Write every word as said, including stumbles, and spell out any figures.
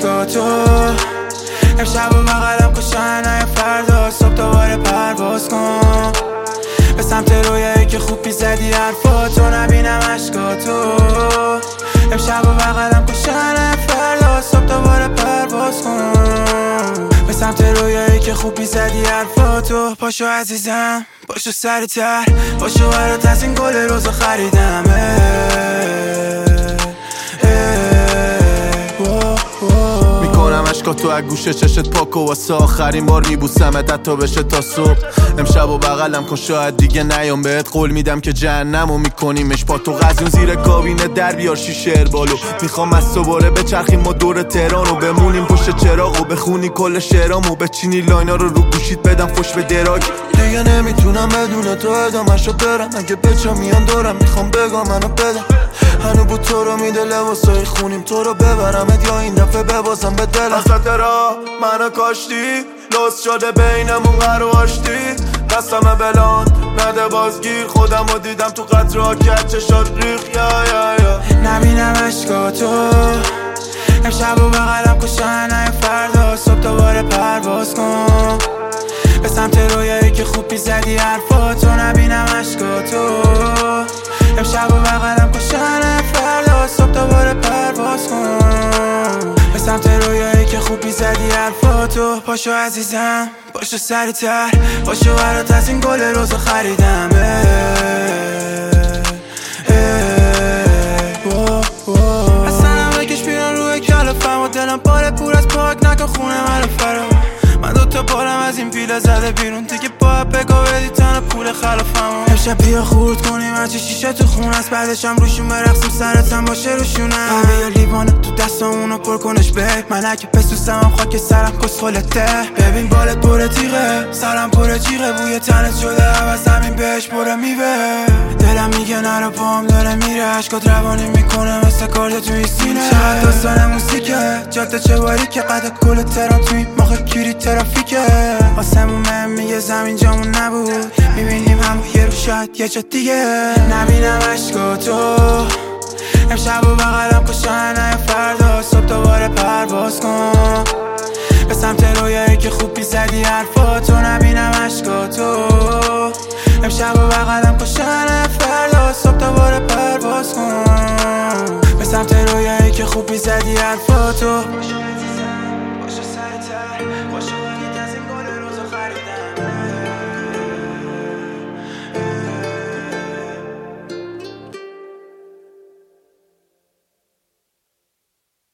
عشقاتو امشب و بغلم کشن های فردا صبح دوباره پرواز کن به سمت رویایی که خوب میزدی حرفاتو نبینم عشقاتو امشب و بغلم کشن های فردا صبح دوباره پرواز کن به سمت رویایی که خوب میزدی حرفاتو پاشو عزیزم پاشو سریعتر پاشو برات از این گل روزا خریدم میکنم عشقاتو از گوشه چشت پاکو واسه آخرین بار میبوسمت حتی بشه تا صبح امشب و بغلم کن شاید دیگه نیام بهت قول میدم که جهنمو میکنیمش با تو قزون زیر کابینه در بیار شیشه اربالو میخوام از دوباره بچرخیم ما دور تهرانو بمونیم پشت چراغو بخونی کل شعرامو بچینی لاینا رو رو گوشیت بدم خوش به دراگ دیگه نمیتونم بدون تو ادامه‌شو برم اگه بچا میان دارم میخوام بگم منو بدم هنو بود تو رو میده لباسای خونیم تو رو ببرمت یا این دفعه ببازم به دلم وسط راه منو کاشتی لوس شده بینمون قرار آشتی دستم بلان نده بازگیر خودم رو دیدم تو قطرها که چشات ریخ یا یا یا نبینم عشقاتو امشب و بغلم کشن های فردا صبح دوباره پرواز کن به سمت رویایی که خوب میزدی حرفاتو نبینم عشقاتو امشب و بغلم کشن های فردا صبح دوباره پرواز کن به سمت رویایی که خوب میزدی حرفاتو پاشو عزیزم پاشو سریعتر پاشو برات از این گل روزا خریدم اصلا هم بکش بیرون روی کلافم و دلم پاره پور از پاک نکن خونه منو فرا من دوتا بارم از این پیله زده بیرون دیگه باید بگو بدی تنها پول خلافم امشب بیا خورد کنیم هرچی شیشه تو خون است بعدشم روشون برقصیم سرتم باشه روشونه بیا لیوانه تو دستامونو پر کنش به من اگه پسوسم خاک سرم کسخلته ببین بالت پر تیغه سرم پر جیغه بوی تنت شده عوض همین بهش پر میوه دلم میگه نرو پام داره میره عشقات روانی میکنه مثل کارد توی سینه چقدر داستان موسیقه جاده چواری که قد کل تران توی مخ کیری ترافیکه آسمون من میگه زمین جامون نبود میبینیم همو یه رو شاید یه جا دیگه نبینم عشقاتو امشب و بغلم کشن های فردا صبح دوباره پرواز کن به سمت رویایی که خوب میزدی حرفاتو نبینم عشقاتو امشب و بغلم کشن های فردا صبح دوباره پرواز کن به سمت رویایی که خوب میزدی حرفاتو